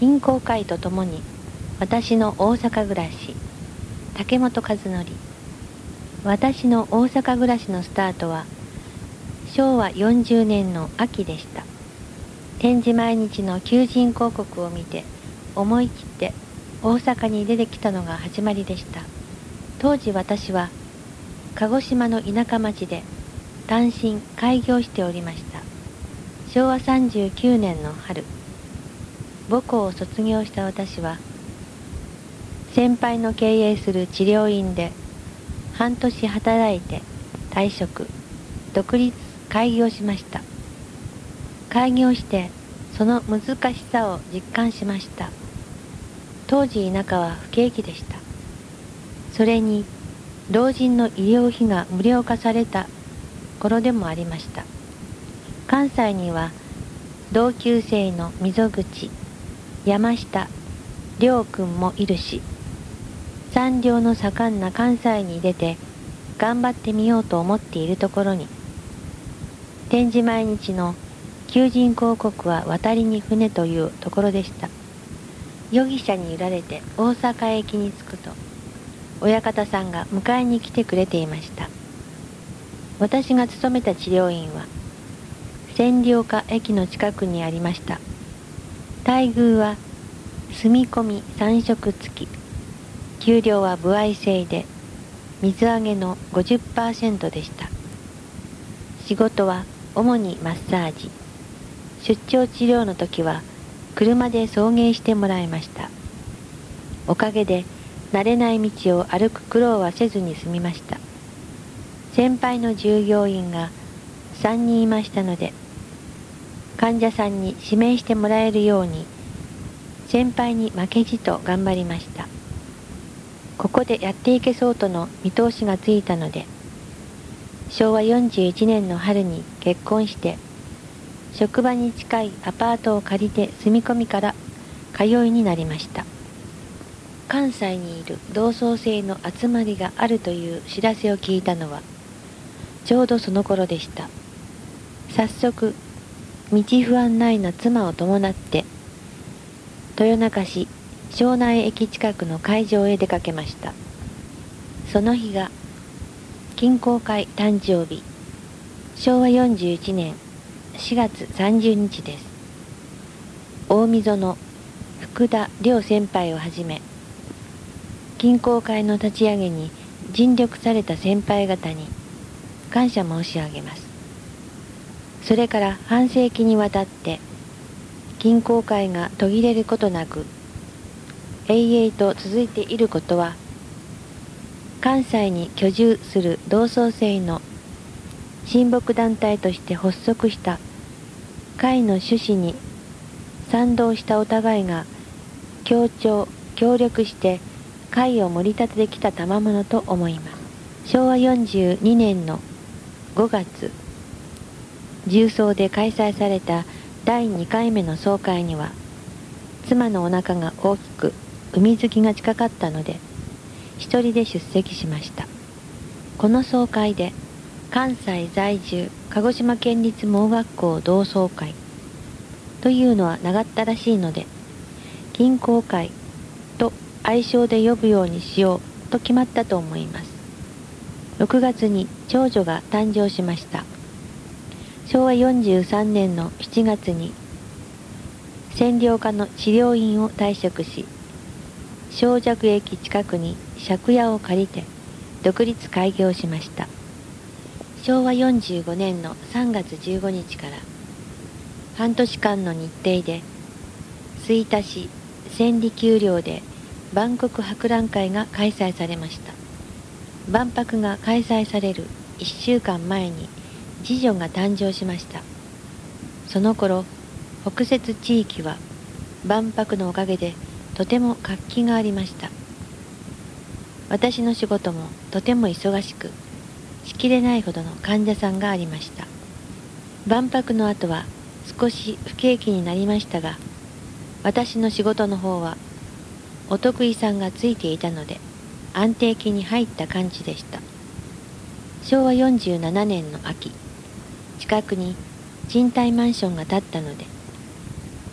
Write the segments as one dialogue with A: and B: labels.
A: 銀行会とともに私の大阪暮らし、竹本和則。私の大阪暮らしのスタートは昭和40年の秋でした。展示毎日の求人広告を見て思い切って大阪に出てきたのが始まりでした。当時私は鹿児島の田舎町で単身開業しておりました。昭和39年の春、母校を卒業した私は先輩の経営する治療院で半年働いて退職、独立開業しました。開業してその難しさを実感しました。当時田舎は不景気でした。それに老人の医療費が無料化された頃でもありました。関西には同級生の溝口、山下、亮君もいるし、産業の盛んな関西に出て頑張ってみようと思っているところに、展示毎日の求人広告は渡りに船というところでした。夜汽車に揺られて大阪駅に着くと、親方さんが迎えに来てくれていました。私が勤めた治療院は千両岡駅の近くにありました。待遇は住み込み3食付き、給料は歩合制で水揚げの 50% でした。仕事は主にマッサージ、出張治療の時は車で送迎してもらいました。おかげで慣れない道を歩く苦労はせずに済みました。先輩の従業員が3人いましたので、患者さんに指名してもらえるように先輩に負けじと頑張りました。ここでやっていけそうとの見通しがついたので、昭和41年の春に結婚して職場に近いアパートを借りて住み込みから通いになりました。関西にいる同窓生の集まりがあるという知らせを聞いたのはちょうどその頃でした。早速道不案内な妻を伴って豊中市庄内駅近くの会場へ出かけました。その日が金光会誕生日、昭和41年4月30日です。大溝の福田亮先輩をはじめ、金光会の立ち上げに尽力された先輩方に感謝申し上げます。それから半世紀にわたって金光会が途切れることなく永々と続いていることは、関西に居住する同窓生の親睦団体として発足した会の趣旨に賛同したお互いが協調協力して会を盛り立ててきた賜物と思います。昭和42年の5月、重曹で開催された第2回目の総会には、妻のお腹が大きく海月が近かったので一人で出席しました。この総会で関西在住鹿児島県立盲学校同窓会というのは長ったらしいので、金光会と愛称で呼ぶようにしようと決まったと思います。6月に長女が誕生しました。昭和43年の7月に千両岡の治療院を退職し、小尺駅近くに借家を借りて独立開業しました。昭和45年の3月15日から半年間の日程で吹田市千里丘陵で万国博覧会が開催されました。万博が開催される1週間前に次女が誕生しました。その頃北摂地域は万博のおかげでとても活気がありました。私の仕事もとても忙しく、しきれないほどの患者さんがありました。万博の後は少し不景気になりましたが、私の仕事の方はお得意さんがついていたので安定期に入った感じでした。昭和47年の秋、近くに賃貸マンションが建ったので、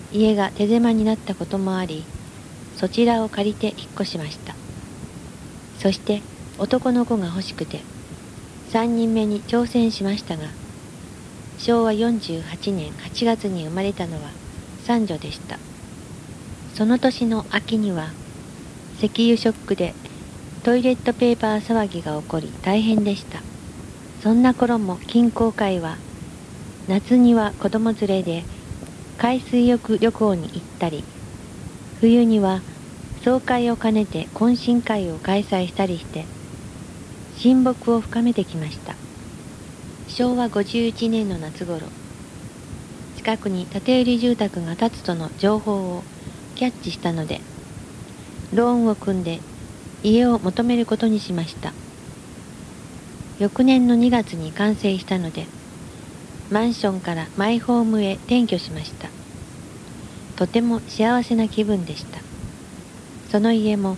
A: 家が手狭になったこともあり、そちらを借りて引っ越しました。そして男の子が欲しくて3人目に挑戦しましたが、昭和48年8月に生まれたのは三女でした。その年の秋には石油ショックでトイレットペーパー騒ぎが起こり大変でした。そんな頃も金光会は夏には子供連れで海水浴旅行に行ったり、冬には総会を兼ねて懇親会を開催したりして親睦を深めてきました。昭和51年の夏頃、近くに建て売り住宅が建つとの情報をキャッチしたので、ローンを組んで家を求めることにしました。翌年の2月に完成したので、マンションからマイホームへ転居しました。とても幸せな気分でした。その家も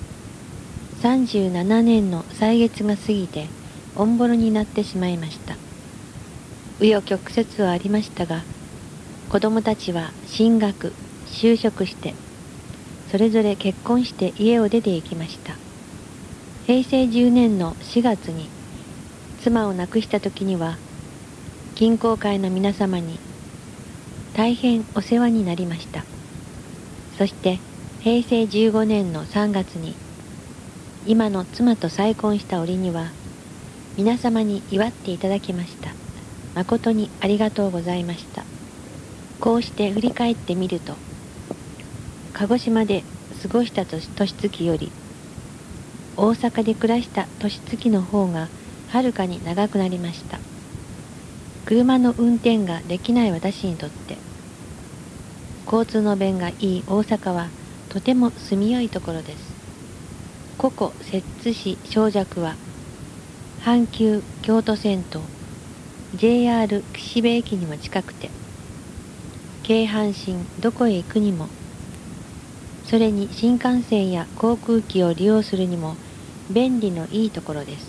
A: 37年の歳月が過ぎてオンボロになってしまいました。紆余曲折はありましたが、子供たちは進学、就職して、それぞれ結婚して家を出て行きました。平成10年の4月に妻を亡くした時には、金光会の皆様に大変お世話になりました。そして平成15年の3月に今の妻と再婚した折には皆様に祝っていただきました。誠にありがとうございました。こうして振り返ってみると、鹿児島で過ごした年月より大阪で暮らした年月の方がはるかに長くなりました。車の運転ができない私にとって交通の便がいい大阪はとても住みよいところです。ここ摂津市小尺は阪急京都線と JR 岸辺駅にも近くて、京阪神どこへ行くにも、それに新幹線や航空機を利用するにも便利のいいところです。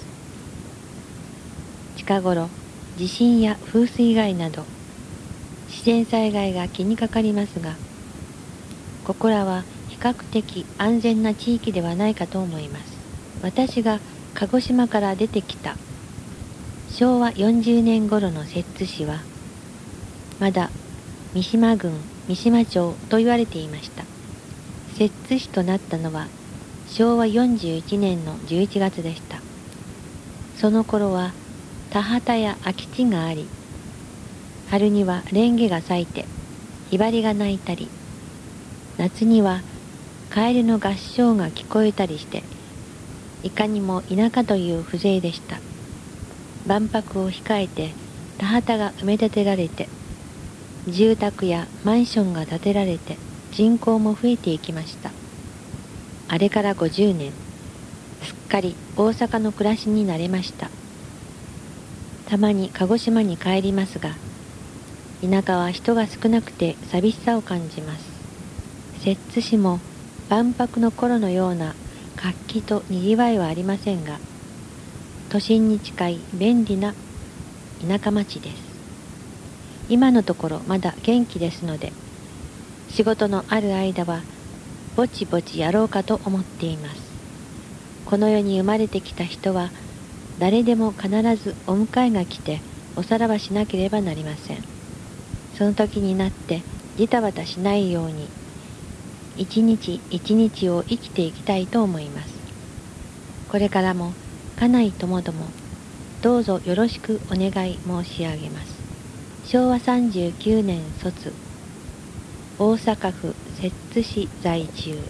A: 近頃地震や風水害など自然災害が気にかかりますが、ここらは比較的安全な地域ではないかと思います。私が鹿児島から出てきた昭和40年頃の摂津市はまだ三島郡三島町と言われていました。摂津市となったのは昭和41年の11月でした。その頃は田畑や空き地があり、春にはレンゲが咲いてひばりが鳴いたり、夏にはカエルの合唱が聞こえたりして、いかにも田舎という風情でした。万博を控えて田畑が埋め立てられて、住宅やマンションが建てられて、人口も増えていきました。あれから50年、すっかり大阪の暮らしに慣れました。たまに鹿児島に帰りますが、田舎は人が少なくて寂しさを感じます。摂津市も万博の頃のような活気とにぎわいはありませんが、都心に近い便利な田舎町です。今のところまだ元気ですので、仕事のある間はぼちぼちやろうかと思っています。この世に生まれてきた人は誰でも必ずお迎えが来ておさらばしなければなりません。その時になってジタバタしないように一日一日を生きていきたいと思います。これからも家内ともどもどうぞよろしくお願い申し上げます。昭和39年卒、大阪府摂津市在住。